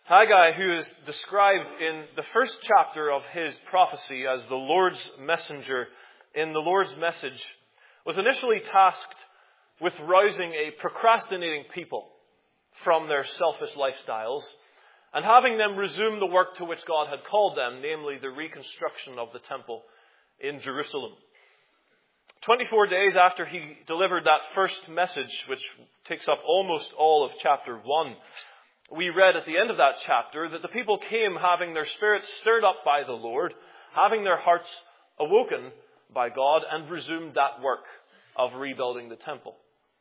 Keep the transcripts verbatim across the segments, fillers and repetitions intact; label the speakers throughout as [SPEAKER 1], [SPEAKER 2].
[SPEAKER 1] Haggai, who is described in the first chapter of his prophecy as the Lord's messenger in the Lord's message, was initially tasked with rousing a procrastinating people from their selfish lifestyles and having them resume the work to which God had called them, namely the reconstruction of the temple in Jerusalem. Twenty-four days after he delivered that first message, which takes up almost all of chapter one, we read at the end of that chapter that the people came having their spirits stirred up by the Lord, having their hearts awoken by God, and resumed that work of rebuilding the temple.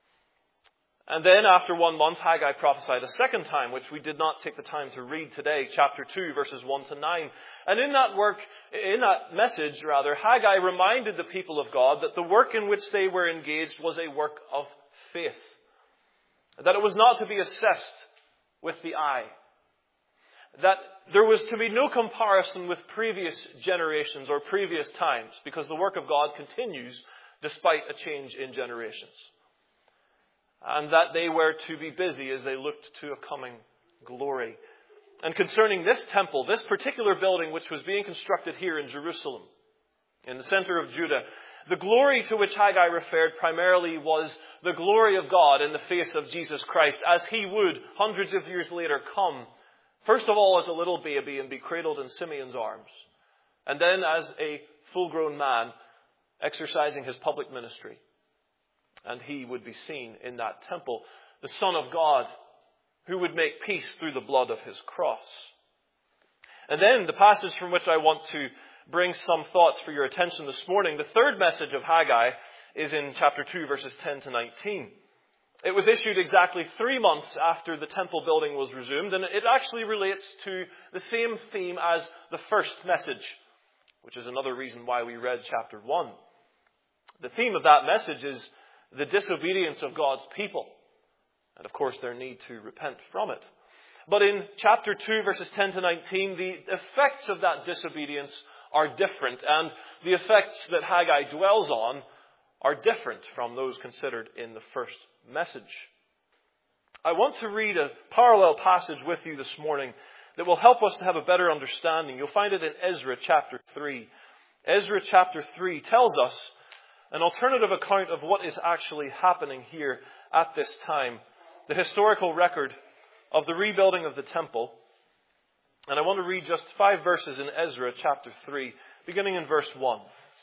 [SPEAKER 1] And then after one month, Haggai prophesied a second time, which we did not take the time to read today, chapter two, verses one to nine. And in that work, in that message rather, Haggai reminded the people of God that the work in which they were engaged was a work of faith. That it was not to be assessed with the eye. That there was to be no comparison with previous generations or previous times, because the work of God continues despite a change in generations. And that they were to be busy as they looked to a coming glory. And concerning this temple, this particular building which was being constructed here in Jerusalem, in the center of Judah, the glory to which Haggai referred primarily was the glory of God in the face of Jesus Christ, as he would, hundreds of years later, come, first of all as a little baby and be cradled in Simeon's arms, and then as a full-grown man exercising his public ministry. And he would be seen in that temple, the Son of God, who would make peace through the blood of his cross. And then the passage from which I want to bring some thoughts for your attention this morning, the third message of Haggai, is in chapter two, verses ten to nineteen. It was issued exactly three months after the temple building was resumed, and it actually relates to the same theme as the first message, which is another reason why we read chapter one. The theme of that message is the disobedience of God's people, and of course their need to repent from it. But in chapter two, verses ten to nineteen, the effects of that disobedience are different, and the effects that Haggai dwells on are different from those considered in the first message. I want to read a parallel passage with you this morning that will help us to have a better understanding. You'll find it in Ezra chapter three. Ezra chapter three tells us an alternative account of what is actually happening here at this time. The historical record of the rebuilding of the temple. And I want to read just five verses in Ezra chapter three, beginning in verse one.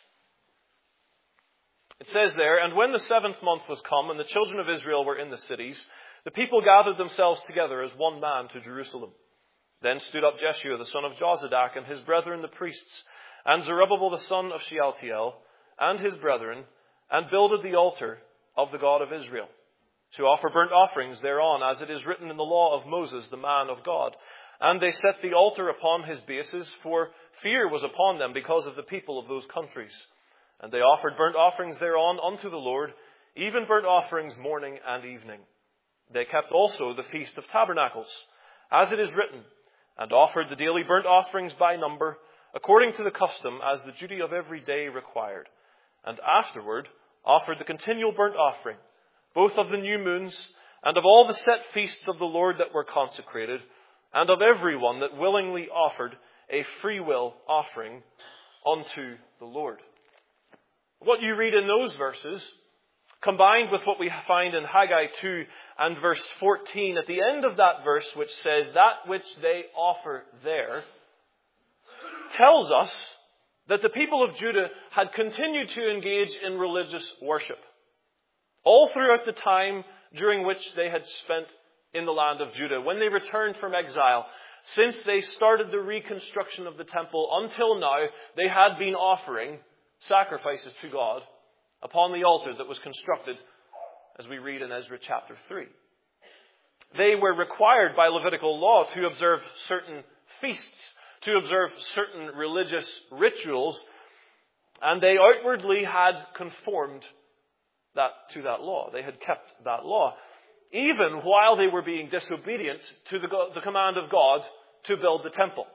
[SPEAKER 1] It says there, "And when the seventh month was come, and the children of Israel were in the cities, the people gathered themselves together as one man to Jerusalem. Then stood up Jeshua the son of Jozadak, and his brethren the priests, and Zerubbabel the son of Shealtiel, and his brethren, and builded the altar of the God of Israel, to offer burnt offerings thereon, as it is written in the law of Moses, the man of God. And they set the altar upon his bases, for fear was upon them because of the people of those countries. And they offered burnt offerings thereon unto the Lord, even burnt offerings morning and evening. They kept also the Feast of Tabernacles, as it is written, and offered the daily burnt offerings by number, according to the custom, as the duty of every day required. And afterward offered the continual burnt offering, both of the new moons, and of all the set feasts of the Lord that were consecrated, and of every one that willingly offered a freewill offering unto the Lord." What you read in those verses, combined with what we find in Haggai two and verse fourteen, at the end of that verse, which says, "That which they offer there," tells us that the people of Judah had continued to engage in religious worship all throughout the time during which they had spent in the land of Judah. When they returned from exile, since they started the reconstruction of the temple until now, they had been offering sacrifices to God upon the altar that was constructed, as we read in Ezra chapter three. They were required by Levitical law to observe certain feasts, to observe certain religious rituals, and they outwardly had conformed that to that law. They had kept that law, even while they were being disobedient to the, the command of God to build the temple.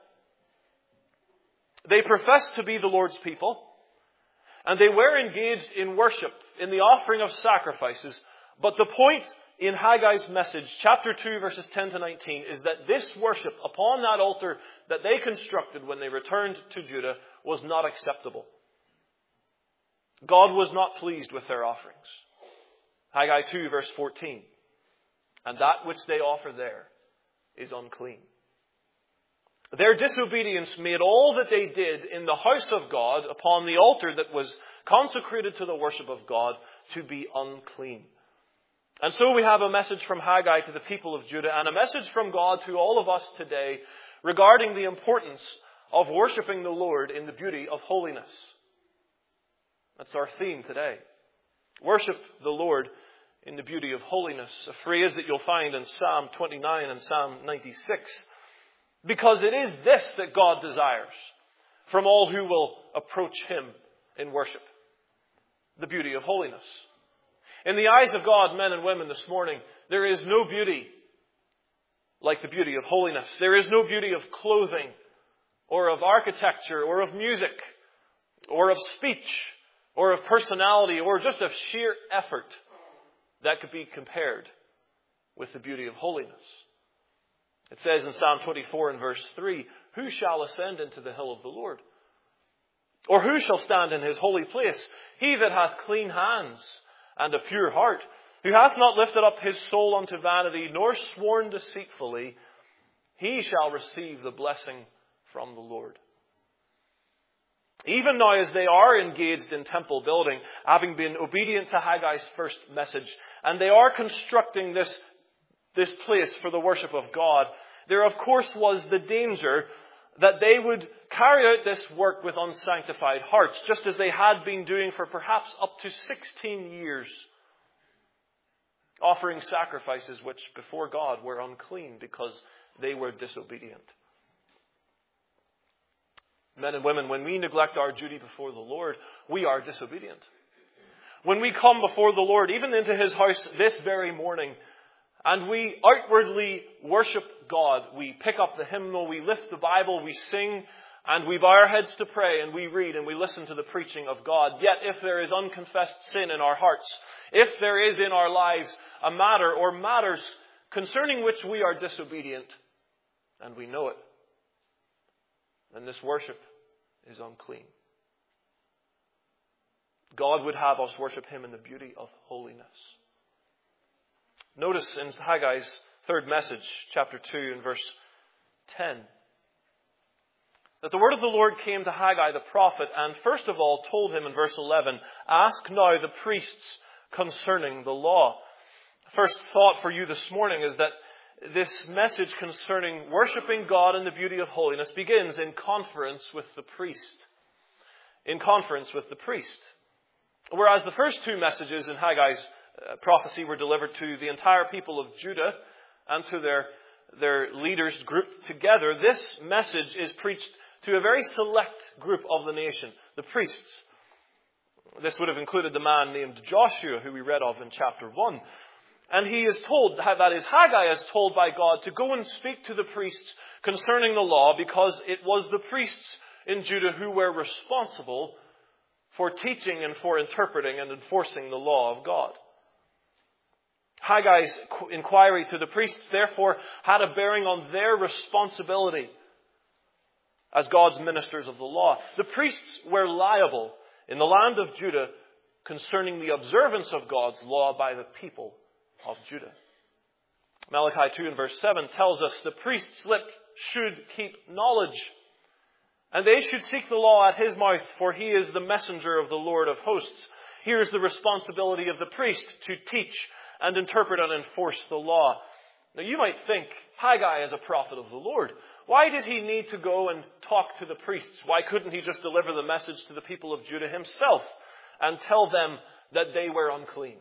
[SPEAKER 1] They professed to be the Lord's people, and they were engaged in worship, in the offering of sacrifices, but the point in Haggai's message, chapter two, verses ten to nineteen, is that this worship upon that altar that they constructed when they returned to Judah was not acceptable. God was not pleased with their offerings. Haggai two, verse fourteen. And that which they offer there is unclean. Their disobedience made all that they did in the house of God, upon the altar that was consecrated to the worship of God, to be unclean. And so we have a message from Haggai to the people of Judah, and a message from God to all of us today regarding the importance of worshiping the Lord in the beauty of holiness. That's our theme today. Worship the Lord in the beauty of holiness, a phrase that you'll find in Psalm twenty-nine and Psalm ninety-six. Because it is this that God desires from all who will approach Him in worship. The beauty of holiness. In the eyes of God, men and women, this morning, there is no beauty like the beauty of holiness. There is no beauty of clothing, or of architecture, or of music, or of speech, or of personality, or just of sheer effort that could be compared with the beauty of holiness. It says in Psalm twenty-four and verse three, "Who shall ascend into the hill of the Lord? Or who shall stand in His holy place? He that hath clean hands and a pure heart, who hath not lifted up his soul unto vanity, nor sworn deceitfully, he shall receive the blessing from the Lord." Even now, as they are engaged in temple building, having been obedient to Haggai's first message, and they are constructing this this place for the worship of God, there of course was the danger that they would carry out this work with unsanctified hearts, just as they had been doing for perhaps up to sixteen years, offering sacrifices which before God were unclean because they were disobedient. Men and women, when we neglect our duty before the Lord, we are disobedient. When we come before the Lord, even into His house this very morning, and we outwardly worship God, we pick up the hymnal, we lift the Bible, we sing, and we bow our heads to pray, and we read and we listen to the preaching of God. Yet if there is unconfessed sin in our hearts, if there is in our lives a matter or matters concerning which we are disobedient, and we know it, then this worship is unclean. God would have us worship Him in the beauty of holiness. Notice in Haggai's third message, chapter two and verse ten, that the word of the Lord came to Haggai the prophet, and first of all told him in verse eleven, "Ask now the priests concerning the law." First thought for you this morning is that this message concerning worshiping God in the beauty of holiness begins in conference with the priest. In conference with the priest. Whereas the first two messages in Haggai's uh, prophecy were delivered to the entire people of Judah and to their, their leaders grouped together, this message is preached to a very select group of the nation, the priests. This would have included the man named Joshua, who we read of in chapter one. And he is told, that is, Haggai is told by God to go and speak to the priests concerning the law, because it was the priests in Judah who were responsible for teaching and for interpreting and enforcing the law of God. Haggai's inquiry to the priests, therefore, had a bearing on their responsibility as God's ministers of the law. The priests were liable in the land of Judah concerning the observance of God's law by the people of Judah. Malachi two and verse seven tells us the priest's lip should keep knowledge, and they should seek the law at his mouth, for he is the messenger of the Lord of hosts. Here is the responsibility of the priest to teach and interpret and enforce the law. Now you might think, Haggai is a prophet of the Lord. Why did he need to go and talk to the priests? Why couldn't he just deliver the message to the people of Judah himself and tell them that they were unclean?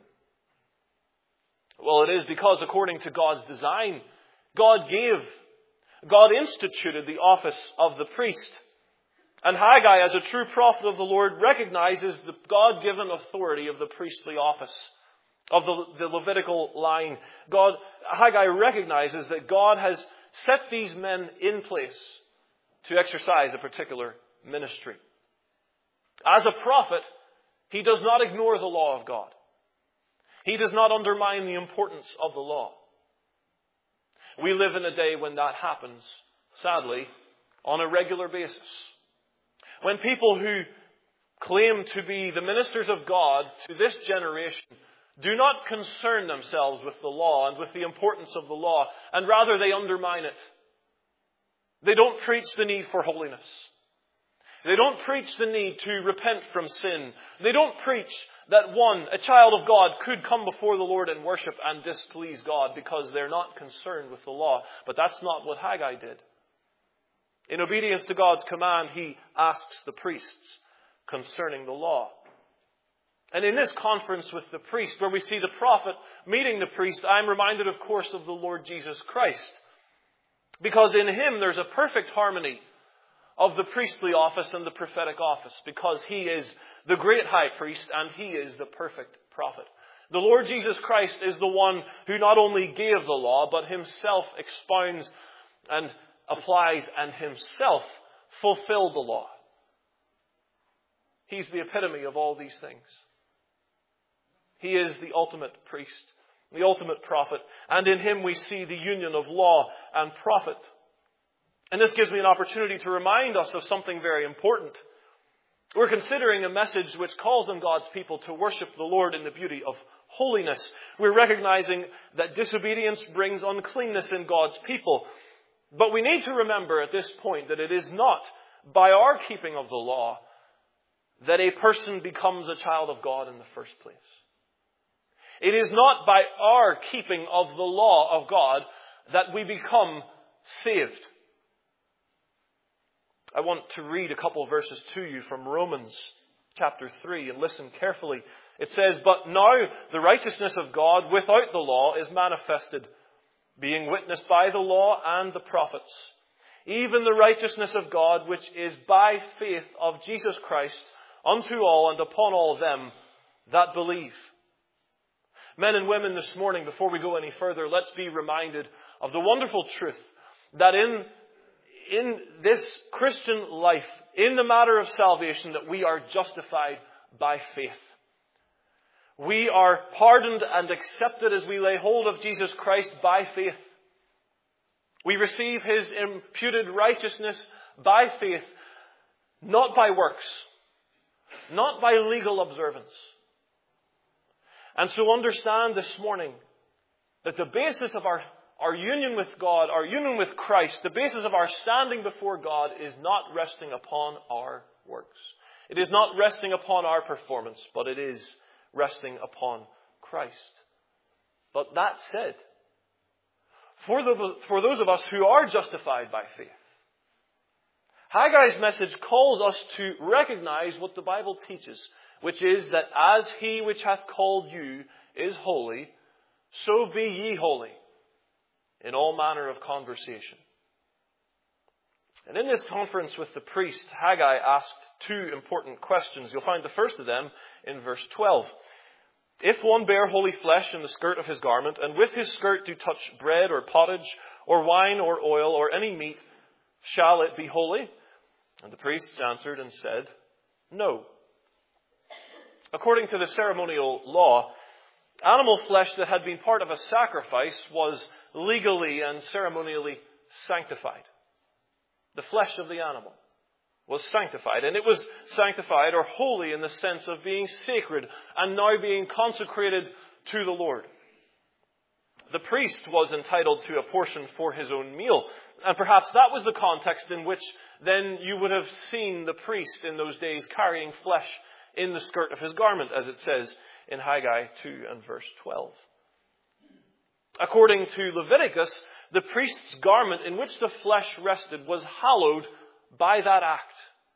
[SPEAKER 1] Well, it is because according to God's design, God gave, God instituted the office of the priest. And Haggai, as a true prophet of the Lord, recognizes the God-given authority of the priestly office, of the, the Levitical line. God, Haggai recognizes that God has set these men in place to exercise a particular ministry. As a prophet, he does not ignore the law of God. He does not undermine the importance of the law. We live in a day when that happens, sadly, on a regular basis. When people who claim to be the ministers of God to this generation do not concern themselves with the law and with the importance of the law, and rather they undermine it. They don't preach the need for holiness. They don't preach the need to repent from sin. They don't preach that one, a child of God, could come before the Lord and worship and displease God because they're not concerned with the law. But that's not what Haggai did. In obedience to God's command, he asks the priests concerning the law. And in this conference with the priest, where we see the prophet meeting the priest, I'm reminded, of course, of the Lord Jesus Christ. Because in him there's a perfect harmony of the priestly office and the prophetic office, because he is the great high priest and he is the perfect prophet. The Lord Jesus Christ is the one who not only gave the law, but himself expounds and applies and himself fulfilled the law. He's the epitome of all these things. He is the ultimate priest, the ultimate prophet, and in him we see the union of law and prophet. And this gives me an opportunity to remind us of something very important. We're considering a message which calls on God's people to worship the Lord in the beauty of holiness. We're recognizing that disobedience brings uncleanness in God's people. But we need to remember at this point that it is not by our keeping of the law that a person becomes a child of God in the first place. It is not by our keeping of the law of God that we become saved. I want to read a couple of verses to you from Romans chapter three and listen carefully. It says, "But now the righteousness of God without the law is manifested, being witnessed by the law and the prophets, even the righteousness of God which is by faith of Jesus Christ unto all and upon all them that believe." Men and women, this morning, before we go any further, let's be reminded of the wonderful truth that in In this Christian life, in the matter of salvation, that we are justified by faith. We are pardoned and accepted as we lay hold of Jesus Christ by faith. We receive his imputed righteousness by faith, not by works, not by legal observance. And so understand this morning that the basis of our Our union with God, our union with Christ, the basis of our standing before God is not resting upon our works. It is not resting upon our performance, but it is resting upon Christ. But that said, for, the, for those of us who are justified by faith, Haggai's message calls us to recognize what the Bible teaches, which is that as he which hath called you is holy, so be ye holy in all manner of conversation. And in this conference with the priest, Haggai asked two important questions. You'll find the first of them in verse twelve. "If one bear holy flesh in the skirt of his garment, and with his skirt do touch bread or pottage, or wine or oil, or any meat, shall it be holy?" And the priests answered and said, "No." According to the ceremonial law, animal flesh that had been part of a sacrifice was legally and ceremonially sanctified. The flesh of the animal was sanctified. And it was sanctified or holy in the sense of being sacred and now being consecrated to the Lord. The priest was entitled to a portion for his own meal. And perhaps that was the context in which then you would have seen the priest in those days carrying flesh in the skirt of his garment, as it says in Haggai two and verse twelve. According to Leviticus, the priest's garment in which the flesh rested was hallowed by that act.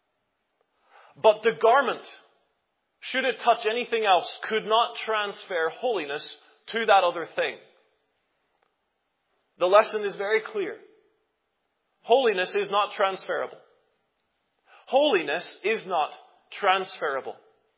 [SPEAKER 1] But the garment, should it touch anything else, could not transfer holiness to that other thing. The lesson is very clear. Holiness is not transferable. Holiness is not transferable.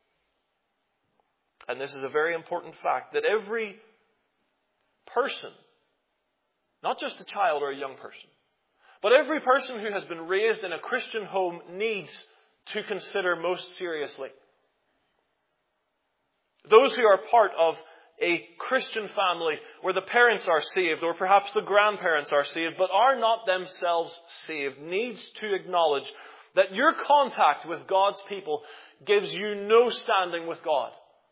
[SPEAKER 1] And this is a very important fact, that every person, not just a child or a young person, but every person who has been raised in a Christian home needs to consider most seriously. Those who are part of a Christian family where the parents are saved, or perhaps the grandparents are saved, but are not themselves saved, needs to acknowledge that your contact with God's people gives you no standing with God.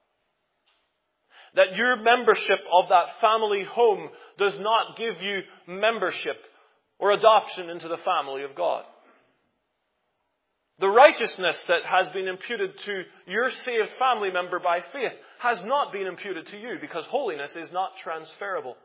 [SPEAKER 1] That your membership of that family home does not give you membership or adoption into the family of God. The righteousness that has been imputed to your saved family member by faith has not been imputed to you, because holiness is not transferable.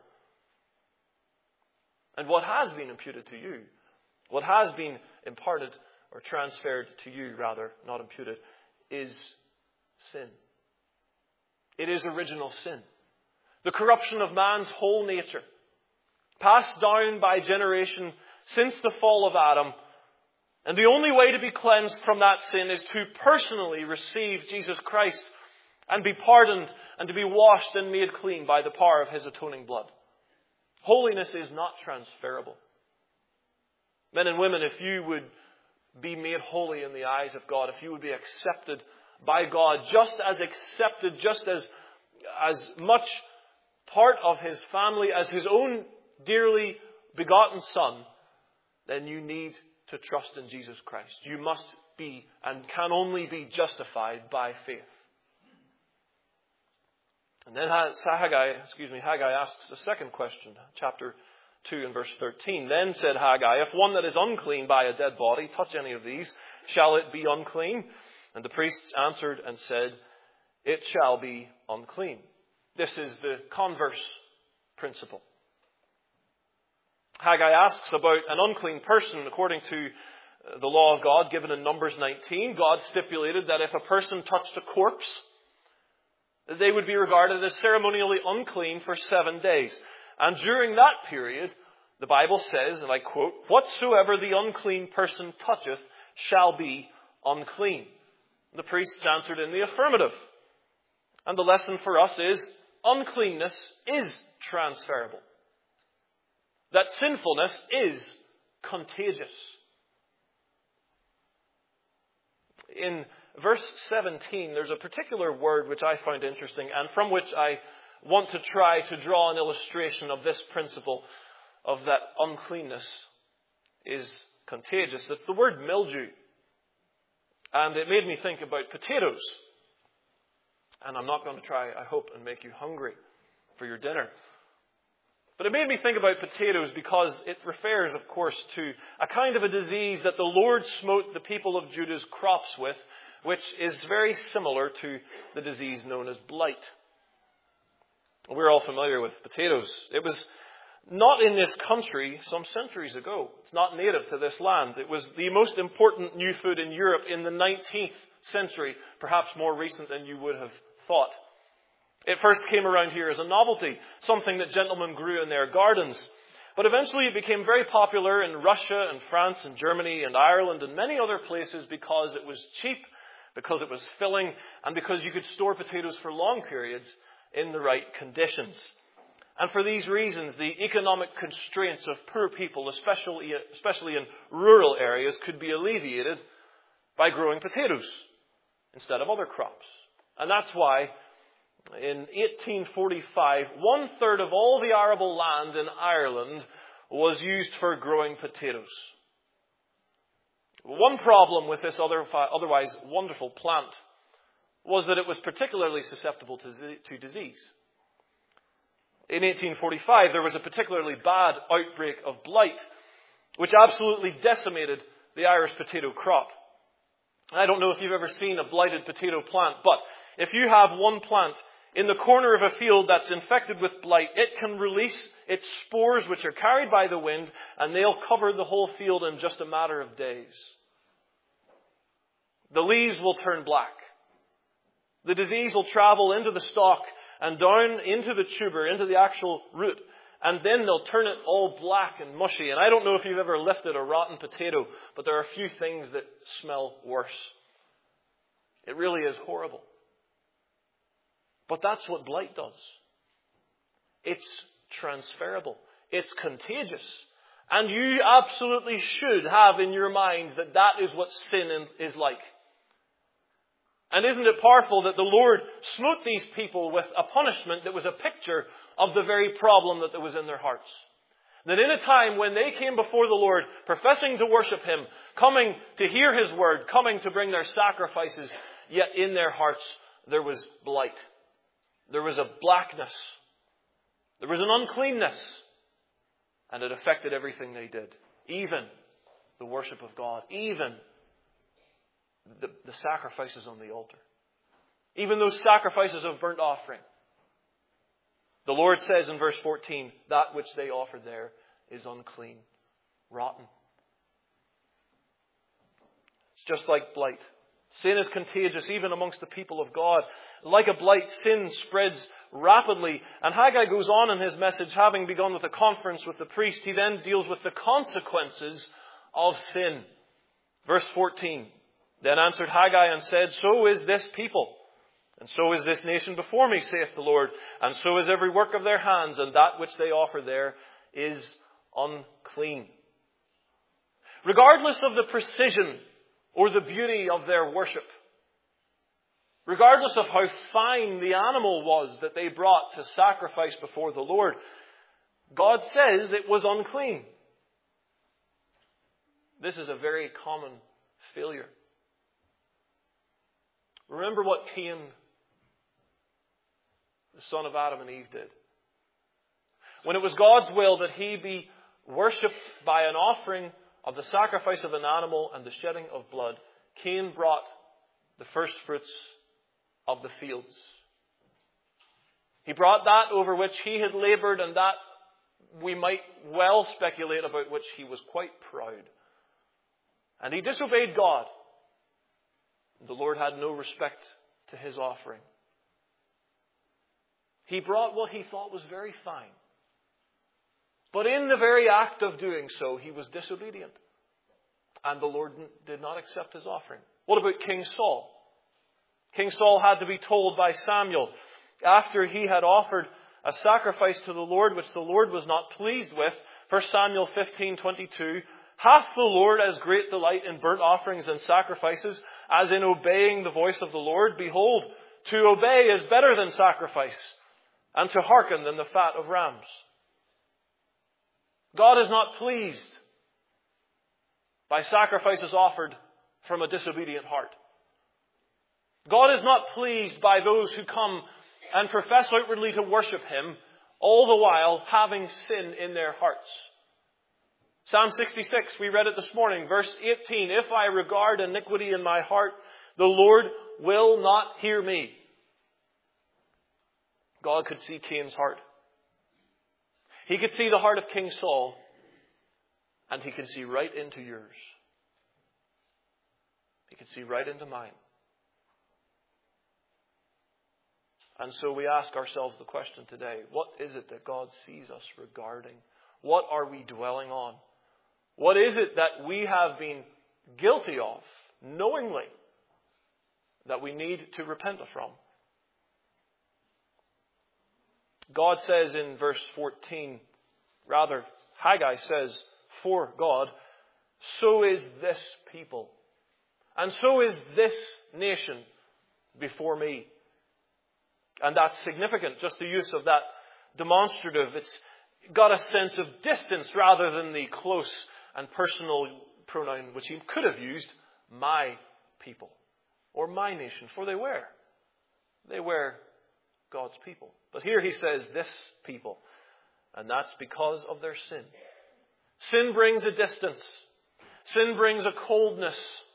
[SPEAKER 1] And what has been imputed to you, what has been imparted or transferred to you, rather, not imputed, is sin. It is original sin. The corruption of man's whole nature, passed down by generation since the fall of Adam. And the only way to be cleansed from that sin is to personally receive Jesus Christ and be pardoned and to be washed and made clean by the power of His atoning blood. Holiness is not transferable. Men and women, if you would be made holy in the eyes of God, if you would be accepted by God, just as accepted, just as, as much part of His family as His own dearly begotten Son, then you need to trust in Jesus Christ. You must be and can only be justified by faith. And then Haggai, excuse me, Haggai asks a second question, chapter two and verse thirteen. Then said Haggai, if one that is unclean by a dead body touch any of these, shall it be unclean? And the priests answered and said, it shall be unclean. This is the converse principle. Haggai asks about an unclean person according to the law of God given in Numbers nineteen. God stipulated that if a person touched a corpse, they would be regarded as ceremonially unclean for seven days. And during that period, the Bible says, and I quote, whatsoever the unclean person toucheth shall be unclean. The priests answered in the affirmative. And the lesson for us is, uncleanness is transferable. That sinfulness is contagious. In verse seventeen, there's a particular word which I find interesting and from which I want to try to draw an illustration of this principle of that uncleanness is contagious. It's the word mildew. And it made me think about potatoes. And I'm not going to try, I hope, and make you hungry for your dinner. But it made me think about potatoes because it refers, of course, to a kind of a disease that the Lord smote the people of Judah's crops with, which is very similar to the disease known as blight. We're all familiar with potatoes. It was not in this country some centuries ago. It's not native to this land. It was the most important new food in Europe in the nineteenth century, perhaps more recent than you would have thought. It first came around here as a novelty, something that gentlemen grew in their gardens. But eventually it became very popular in Russia and France and Germany and Ireland and many other places because it was cheap, because it was filling, and because you could store potatoes for long periods in the right conditions. And for these reasons, the economic constraints of poor people, especially, especially in rural areas, could be alleviated by growing potatoes instead of other crops. And that's why in eighteen forty-five, one third of all the arable land in Ireland was used for growing potatoes. One problem with this other, otherwise wonderful plant was that it was particularly susceptible to, to disease. In eighteen forty-five, there was a particularly bad outbreak of blight, which absolutely decimated the Irish potato crop. I don't know if you've ever seen a blighted potato plant, but if you have one plant in the corner of a field that's infected with blight, it can release its spores, which are carried by the wind, and they'll cover the whole field in just a matter of days. The leaves will turn black. The disease will travel into the stalk and down into the tuber, into the actual root, and then they'll turn it all black and mushy. And I don't know if you've ever lifted a rotten potato, but there are a few things that smell worse. It really is horrible. But that's what blight does. It's transferable. It's contagious. And you absolutely should have in your mind that that is what sin is like. And isn't it powerful that the Lord smote these people with a punishment that was a picture of the very problem that was in their hearts? That in a time when they came before the Lord, professing to worship Him, coming to hear His word, coming to bring their sacrifices, yet in their hearts there was blight. There was a blackness. There was an uncleanness. And it affected everything they did. Even the worship of God. Even the, the sacrifices on the altar. Even those sacrifices of burnt offering. The Lord says in verse fourteen, that which they offered there is unclean, rotten. It's just like blight. Sin is contagious even amongst the people of God. Like a blight, sin spreads rapidly. And Haggai goes on in his message, having begun with a conference with the priest. He then deals with the consequences of sin. Verse fourteen, then answered Haggai and said, so is this people. And so is this nation before me, saith the Lord. And so is every work of their hands, and that which they offer there is unclean. Regardless of the precision or the beauty of their worship, regardless of how fine the animal was that they brought to sacrifice before the Lord, God says it was unclean. This is a very common failure. Remember what Cain, the son of Adam and Eve, did. When it was God's will that he be worshipped by an offering of the sacrifice of an animal and the shedding of blood, Cain brought the first fruits of the fields. He brought that over which he had laboured, and that we might well speculate about which he was quite proud. And he disobeyed God. The Lord had no respect to his offering. He brought what he thought was very fine. But in the very act of doing so, he was disobedient. And the Lord did not accept his offering. What about King Saul? King Saul had to be told by Samuel, after he had offered a sacrifice to the Lord, which the Lord was not pleased with, First Samuel fifteen twenty-two, hath the Lord as great delight in burnt offerings and sacrifices as in obeying the voice of the Lord? Behold, to obey is better than sacrifice, and to hearken than the fat of rams. God is not pleased by sacrifices offered from a disobedient heart. God is not pleased by those who come and profess outwardly to worship Him, all the while having sin in their hearts. Psalm sixty-six, we read it this morning, verse eighteen, if I regard iniquity in my heart, the Lord will not hear me. God could see Cain's heart. He could see the heart of King Saul, and He could see right into yours. He could see right into mine. And so we ask ourselves the question today, what is it that God sees us regarding? What are we dwelling on? What is it that we have been guilty of, knowingly, that we need to repent from? God says in verse fourteen, rather, Haggai says, for God, so is this people, and so is this nation before me. And that's significant, just the use of that demonstrative. It's got a sense of distance rather than the close and personal pronoun which he could have used, my people, or my nation, for they were. They were God's people. But here he says, this people. And that's because of their sin. Sin brings a distance. Sin brings a coldness.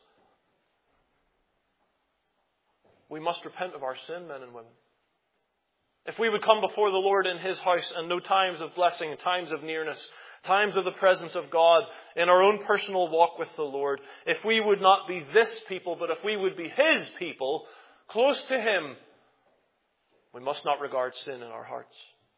[SPEAKER 1] We must repent of our sin, men and women. If we would come before the Lord in His house and know times of blessing, times of nearness, times of the presence of God in our own personal walk with the Lord, if we would not be this people, but if we would be His people, close to Him, we must not regard sin in our hearts.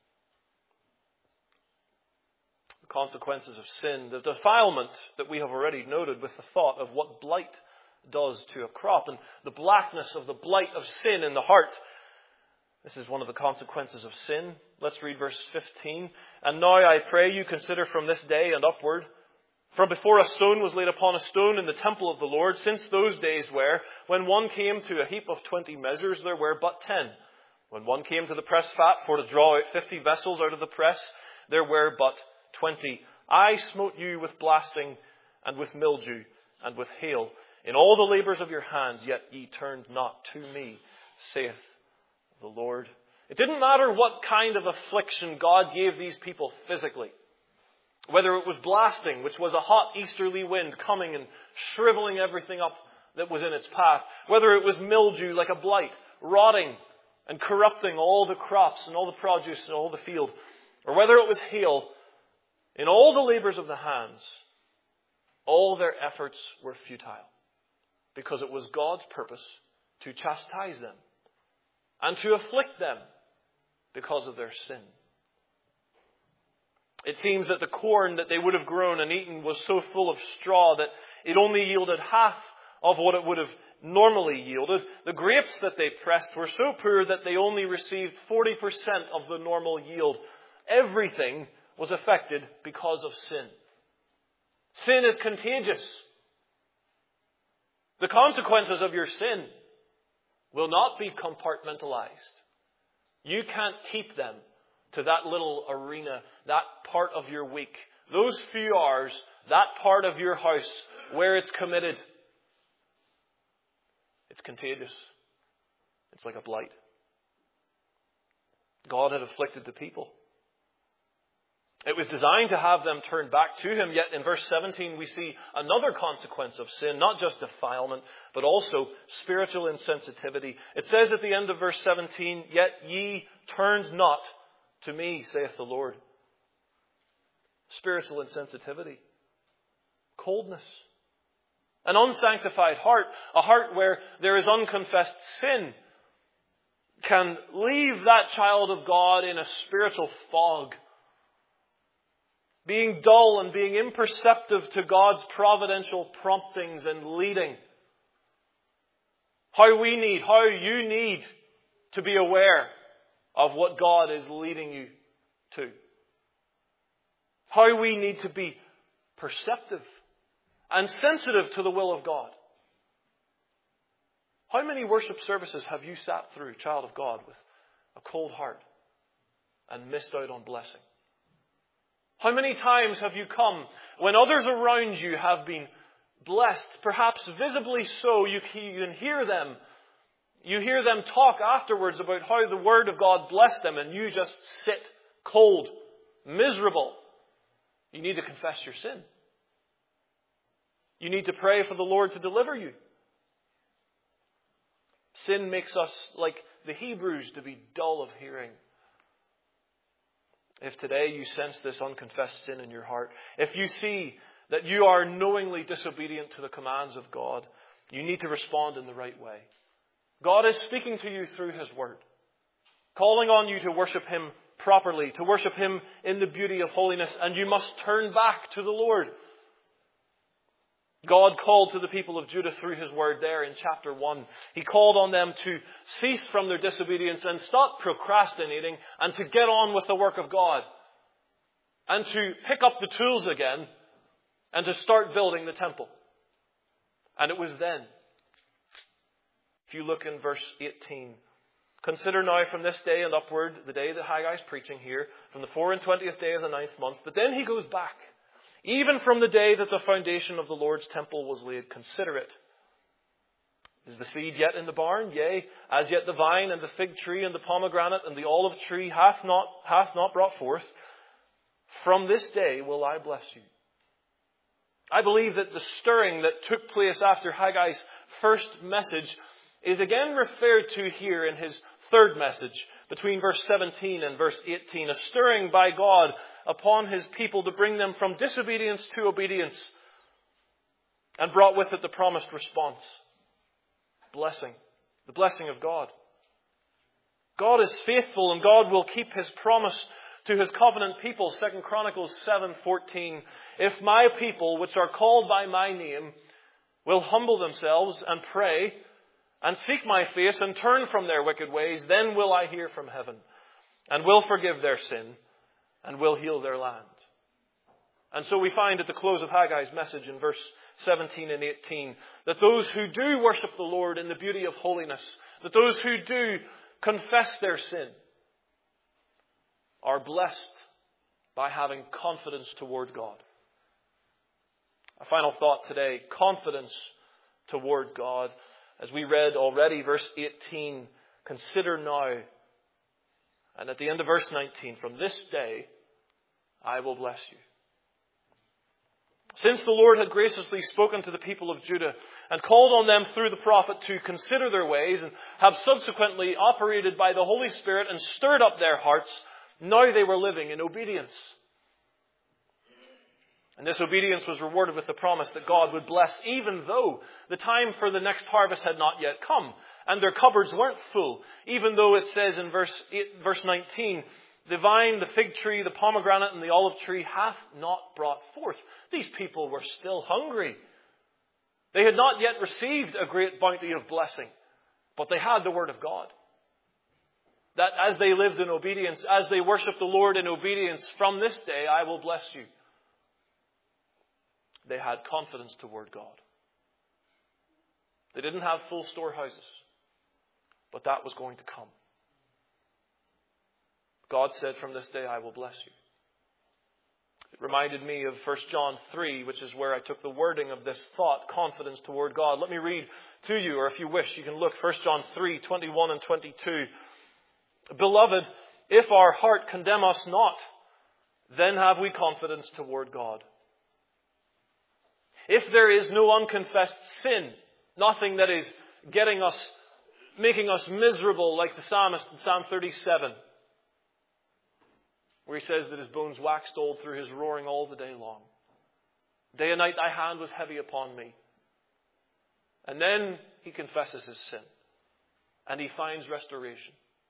[SPEAKER 1] The consequences of sin, the defilement that we have already noted with the thought of what blight does to a crop, and the blackness of the blight of sin in the heart. This is one of the consequences of sin. Let's read verse fifteen. And now I pray you consider from this day and upward, From before a stone was laid upon a stone in the temple of the Lord, since those days were, when one came to a heap of twenty measures, there were but ten. When one came to the press fat for to draw out fifty vessels out of the press, there were but twenty. I smote you with blasting, and with mildew, and with hail, in all the labours of your hands, yet ye turned not to me, saith the Lord. It didn't matter what kind of affliction God gave these people physically. Whether it was blasting, which was a hot easterly wind coming and shriveling everything up that was in its path. Whether it was mildew, like a blight, rotting and corrupting all the crops and all the produce and all the field. Or whether it was hail, in all the labours of the hands, all their efforts were futile. Because it was God's purpose to chastise them and to afflict them because of their sin. It seems that the corn that they would have grown and eaten was so full of straw that it only yielded half of what it would have normally yielded. The grapes that they pressed were so poor that they only received forty percent of the normal yield. Everything was affected because of sin. Sin is contagious. The consequences of your sin will not be compartmentalized. You can't keep them to that little arena, that part of your week, those few hours, that part of your house where it's committed. It's contagious. It's like a blight. God had afflicted the people. It was designed to have them turn back to Him, yet in verse seventeen we see another consequence of sin, not just defilement, but also spiritual insensitivity. It says at the end of verse seventeen, yet ye turned not to me, saith the Lord. Spiritual insensitivity. Coldness. An unsanctified heart. A heart where there is unconfessed sin can leave that child of God in a spiritual fog. Being dull and being imperceptive to God's providential promptings and leading. How we need, how you need to be aware of what God is leading you to. How we need to be perceptive and sensitive to the will of God. How many worship services have you sat through, child of God, with a cold heart and missed out on blessing? How many times have you come when others around you have been blessed, perhaps visibly so, you can hear them. You hear them talk afterwards about how the Word of God blessed them, and you just sit cold, miserable. You need to confess your sin. You need to pray for the Lord to deliver you. Sin makes us, like the Hebrews, to be dull of hearing. If today you sense this unconfessed sin in your heart, if you see that you are knowingly disobedient to the commands of God, you need to respond in the right way. God is speaking to you through His Word, calling on you to worship Him properly, to worship Him in the beauty of holiness, and you must turn back to the Lord. God called to the people of Judah through His Word there in chapter one. He called on them to cease from their disobedience and stop procrastinating and to get on with the work of God. And to pick up the tools again and to start building the temple. And it was then. If you look in verse eighteen. Consider now from this day and upward, the day that Haggai is preaching here, from the four and twentieth day of the ninth month. But then he goes back. Even from the day that the foundation of the Lord's temple was laid, consider it. Is the seed yet in the barn? Yea, as yet the vine and the fig tree and the pomegranate and the olive tree hath not, hath not brought forth. From this day will I bless you. I believe that the stirring that took place after Haggai's first message is again referred to here in his third message, between verse seventeen and verse eighteen. A stirring by God upon His people to bring them from disobedience to obedience, and brought with it the promised response. Blessing. The blessing of God. God is faithful, and God will keep His promise to His covenant people. Second Chronicles seven fourteen. If my people, which are called by my name, will humble themselves and pray and seek my face and turn from their wicked ways, then will I hear from heaven and will forgive their sin and will heal their land. And so we find at the close of Haggai's message in verse seventeen and eighteen that those who do worship the Lord in the beauty of holiness, that those who do confess their sin, are blessed by having confidence toward God. A final thought today, confidence toward God. As we read already, verse eighteen, consider now. And at the end of verse nineteen, from this day I will bless you. Since the Lord had graciously spoken to the people of Judah and called on them through the prophet to consider their ways and have subsequently operated by the Holy Spirit and stirred up their hearts, now they were living in obedience. And this obedience was rewarded with the promise that God would bless even though the time for the next harvest had not yet come and their cupboards weren't full. Even though it says in verse eight, verse nineteen, the vine, the fig tree, the pomegranate and the olive tree hath not brought forth. These people were still hungry. They had not yet received a great bounty of blessing, but they had the word of God. That as they lived in obedience, as they worshiped the Lord in obedience, from this day I will bless you. They had confidence toward God. They didn't have full storehouses, but that was going to come. God said, from this day I will bless you. It reminded me of First John three, which is where I took the wording of this thought, confidence toward God. Let me read to you, or if you wish, you can look First John three, twenty-one and twenty-two. Beloved, if our heart condemn us not, then have we confidence toward God. If there is no unconfessed sin, nothing that is getting us, making us miserable like the psalmist in Psalm thirty-seven, where he says that his bones waxed old through his roaring all the day long. Day and night thy hand was heavy upon me. And then he confesses his sin. And he finds restoration.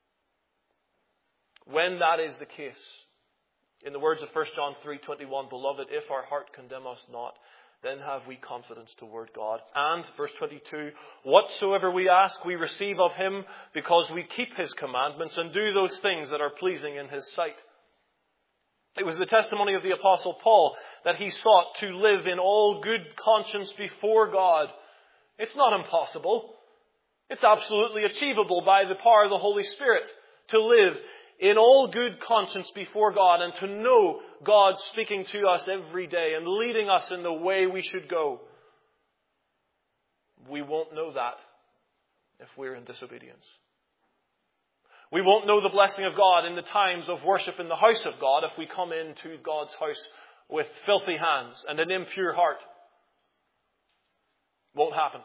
[SPEAKER 1] When that is the case, in the words of First John three twenty-one, beloved, if our heart condemn us not, then have we confidence toward God. And, verse twenty-two, whatsoever we ask, we receive of him, because we keep his commandments and do those things that are pleasing in his sight. It was the testimony of the Apostle Paul that he sought to live in all good conscience before God. It's not impossible. It's absolutely achievable by the power of the Holy Spirit to live in all good conscience before God and to know God speaking to us every day and leading us in the way we should go. We won't know that if we're in disobedience. We won't know the blessing of God in the times of worship in the house of God if we come into God's house with filthy hands and an impure heart. Won't happen.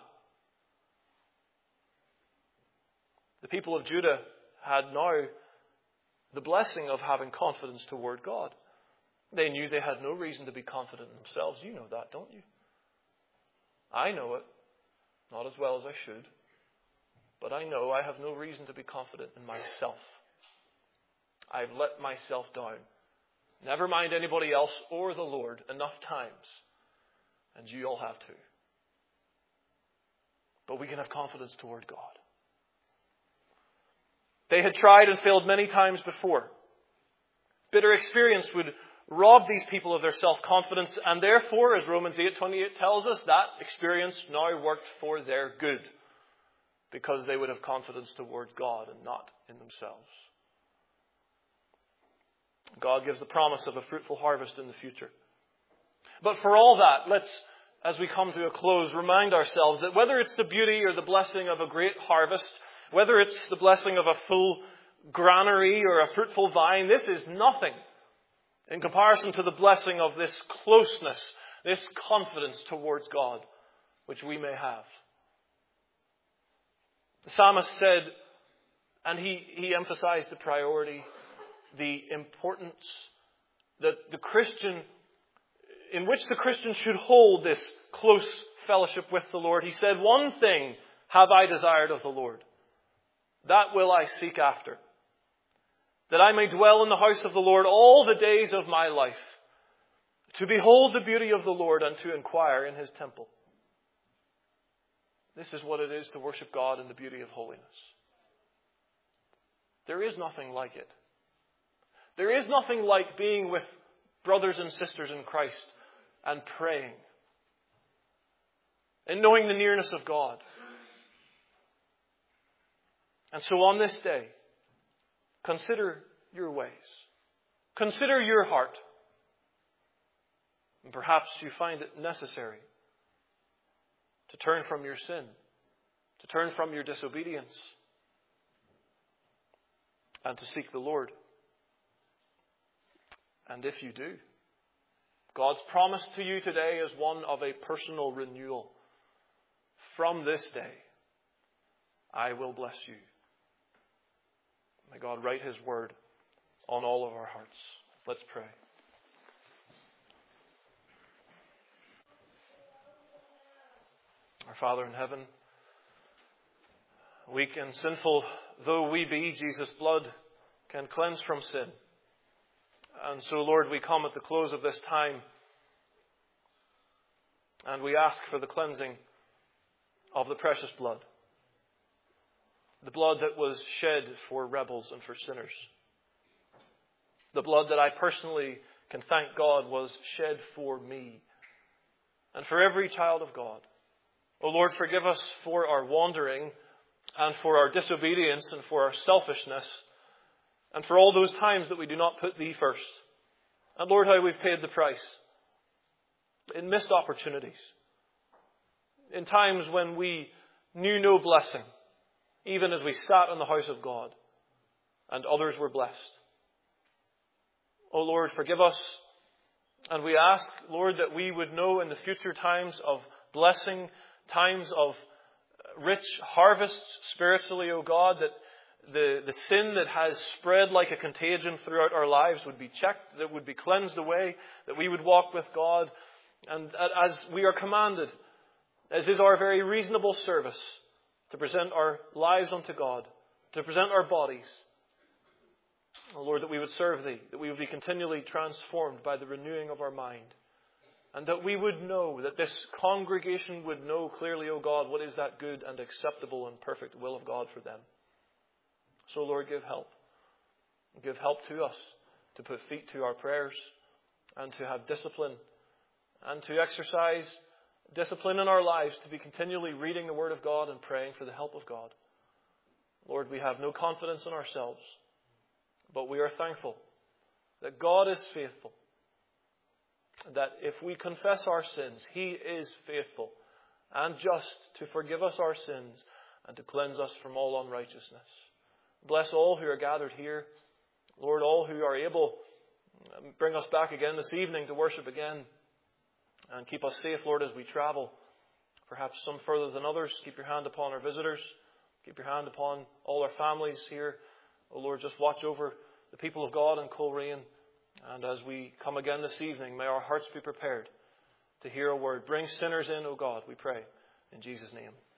[SPEAKER 1] The people of Judah had now the blessing of having confidence toward God. They knew they had no reason to be confident in themselves. You know that, don't you? I know it. Not as well as I should. But I know I have no reason to be confident in myself. I've let myself down. Never mind anybody else or the Lord enough times. And you all have too. But we can have confidence toward God. They had tried and failed many times before. Bitter experience would rob these people of their self-confidence, and therefore, as Romans eight twenty-eight tells us, that experience now worked for their good, because they would have confidence towards God and not in themselves. God gives the promise of a fruitful harvest in the future. But for all that, let's, as we come to a close, remind ourselves that whether it's the beauty or the blessing of a great harvest, whether it's the blessing of a full granary or a fruitful vine, this is nothing in comparison to the blessing of this closeness, this confidence towards God, which we may have. The psalmist said, and he, he emphasized the priority, the importance that the Christian, in which the Christian should hold this close fellowship with the Lord. He said, one thing have I desired of the Lord, that will I seek after, that I may dwell in the house of the Lord all the days of my life, to behold the beauty of the Lord and to inquire in his temple. This is what it is to worship God in the beauty of holiness. There is nothing like it. There is nothing like being with brothers and sisters in Christ and praying, in knowing the nearness of God. And so on this day, consider your ways. Consider your heart. And perhaps you find it necessary to turn from your sin, to turn from your disobedience, and to seek the Lord. And if you do, God's promise to you today is one of a personal renewal. From this day, I will bless you. May God write His word on all of our hearts. Let's pray. Our Father in heaven, weak and sinful though we be, Jesus' blood can cleanse from sin. And so, Lord, we come at the close of this time and we ask for the cleansing of the precious blood. The blood that was shed for rebels and for sinners. The blood that I personally can thank God was shed for me and for every child of God. O Lord, forgive us for our wandering and for our disobedience and for our selfishness and for all those times that we do not put Thee first. And Lord, how we've paid the price in missed opportunities, in times when we knew no blessing, even as we sat in the house of God and others were blessed. O Lord, forgive us. And we ask, Lord, that we would know in the future times of blessing, times of rich harvests spiritually, O God, that the, the sin that has spread like a contagion throughout our lives would be checked, that would be cleansed away, that we would walk with God. And as we are commanded, as is our very reasonable service, to present our lives unto God, to present our bodies. Oh Lord, that we would serve Thee, that we would be continually transformed by the renewing of our mind. And that we would know, that this congregation would know clearly, O God, what is that good and acceptable and perfect will of God for them. So Lord, give help. Give help to us to put feet to our prayers and to have discipline and to exercise discipline in our lives to be continually reading the Word of God and praying for the help of God. Lord, we have no confidence in ourselves, but we are thankful that God is faithful. That if we confess our sins, He is faithful and just to forgive us our sins and to cleanse us from all unrighteousness. Bless all who are gathered here. Lord, all who are able, bring us back again this evening to worship again. And keep us safe, Lord, as we travel. Perhaps some further than others. Keep your hand upon our visitors. Keep your hand upon all our families here. Oh Lord, just watch over the people of God in Coleraine. And as we come again this evening, may our hearts be prepared to hear a word. Bring sinners in, O God, we pray. In Jesus' name.